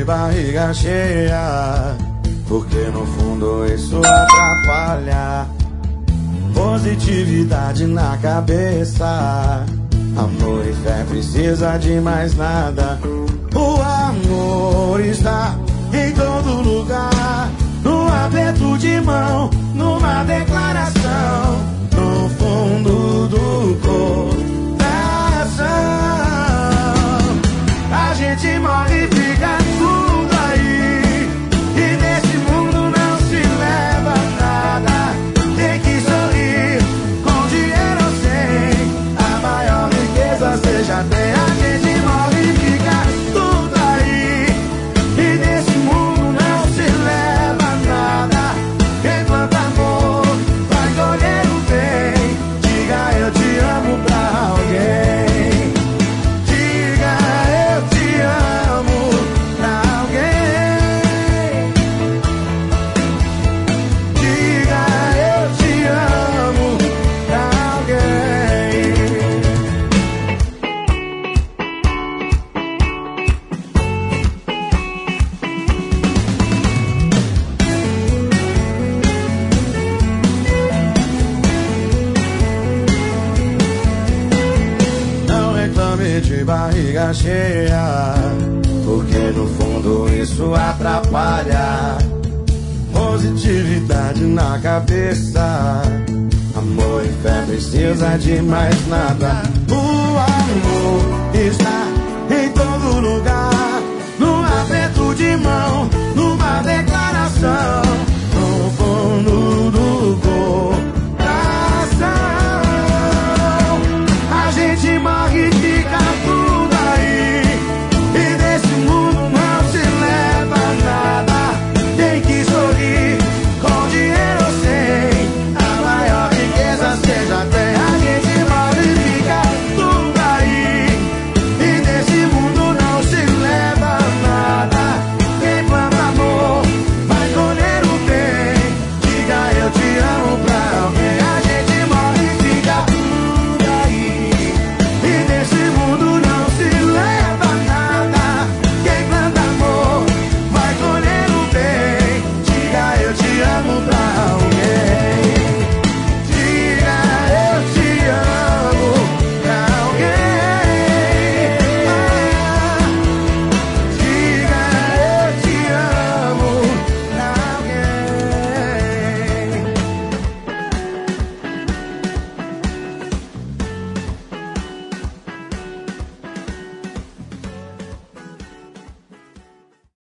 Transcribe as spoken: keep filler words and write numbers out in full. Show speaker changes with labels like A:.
A: de barriga cheia, porque no fundo isso atrapalha. Positividade na cabeça, amor e fé precisa de mais nada. O amor está em todo lugar, no aperto de mão, numa declaração, no fundo do coração. A gente morre e fica tudo aí, e nesse mundo não se leva nada. Tem que sorrir, com dinheiro ou sem, a maior riqueza seja ter. A gente morre e fica tudo aí, e nesse mundo não se leva nada. Quem planta amor vai colher o bem. Diga eu te amo pra alguém. Diga eu te amo pra alguém. Diga eu te amo pra alguém. Não reclame de barriga cheia, porque no fundo isso atrapalha. Positividade na cabeça, amor e fé precisa de mais nada. O amor está